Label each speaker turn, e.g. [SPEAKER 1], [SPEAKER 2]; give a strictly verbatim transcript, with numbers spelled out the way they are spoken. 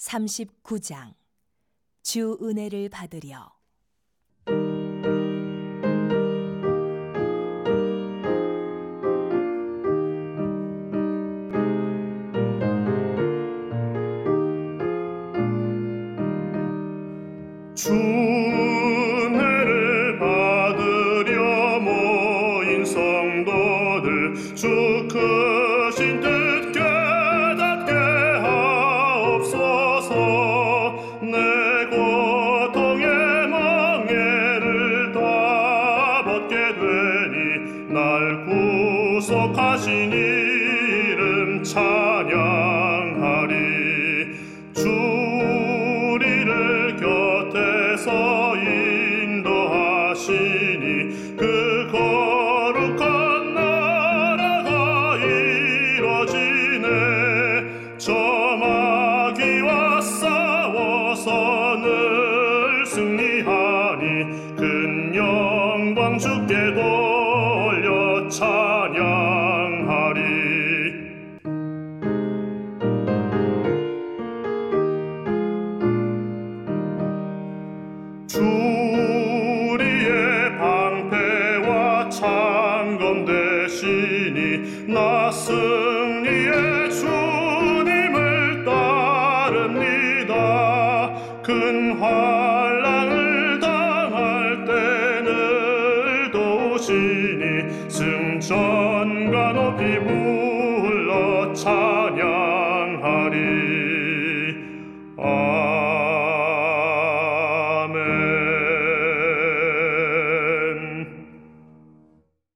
[SPEAKER 1] 삼십구 장 주 은혜를 받으려.
[SPEAKER 2] 주 은혜를 받으려 모인 성도들, 주 크신 뜻 깨닫게 하옵소서. 내 고통의 멍에를 다 벗게 되니 날 구속하신 이름 찬양하리. 주 우리를 곁에서 인도하시니 그 거룩한 나라가 이뤄지네. 저 마귀와 싸워서 늘 승리하니 큰 영광 주께 돌려 찬양하리. 주 우리의 방패와 창검 되시니 나 승리의 주님을 따릅니다. 큰 환난을 당할 때 늘 도우시니 승천과 높이 불러 찬양하리.